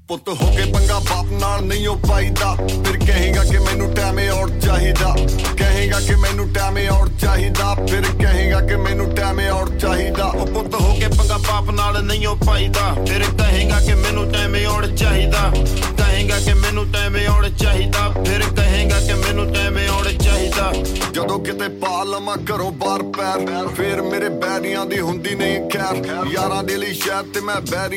ਪੁੱਤ ਹੋ ਕੇ ਪੰਗਾ ਬਾਪ ਨਾਲ ਨਹੀਂ ਹੋ ਪਾਈਦਾ ਫਿਰ ਕਹੇਗਾ ਕਿ ਮੈਨੂੰ ਟਾਈਮ ਆਊਟ ਚਾਹੀਦਾ ਕਹੇਗਾ ਕਿ ਮੈਨੂੰ ਟਾਈਮ ਆਊਟ ਚਾਹੀਦਾ ਫਿਰ ਕਹੇਗਾ ਕਿ ਮੈਨੂੰ ਟਾਈਮ ਆਊਟ ਚਾਹੀਦਾ ਉਹ ਪੁੱਤ ਹੋ ਕੇ ਪੰਗਾ ਬਾਪ ਨਾਲ ਨਹੀਂ ਹੋ ਪਾਈਦਾ ਫਿਰ ਕਹੇਗਾ ਕਿ ਮੈਨੂੰ ਟਾਈਮ ਆਊਟ ਚਾਹੀਦਾ ਕਹੇਗਾ ਕਿ ਮੈਨੂੰ ਟਾਈਮ ਆਊਟ ਚਾਹੀਦਾ ਫਿਰ ਕਹੇਗਾ ਕਿ ਮੈਨੂੰ ਟਾਈਮ ਆਊਟ ਚਾਹੀਦਾ ਜਦੋਂ ਕਿਤੇ ਪਾ ਲਵਾਂ ਘਰੋਂ ਬਾਹਰ ਪੈਰ ਫਿਰ ਮੇਰੇ ਬੈਰੀਆਂ ਦੀ ਹੁੰਦੀ ਨਹੀਂ ਖੈਰ ਯਾਰਾਂ ਦੇ ਲਈ ਸ਼ਾਇਦ ਤੇ ਮੈਂ ਬੈਰੀ